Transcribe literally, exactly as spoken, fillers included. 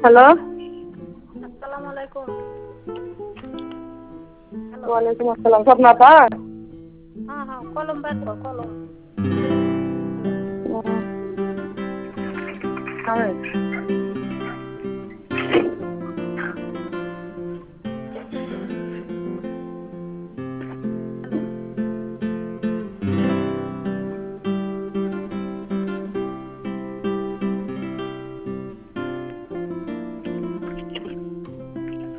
Hello. আসসালামু আলাইকুম। Hello. ওয়ালাইকুম আসসালাম। স্বপ্না আপা? হ্যাঁ, হ্যাঁ, কলম বের কর, কলম। হুম। হ্যাঁ।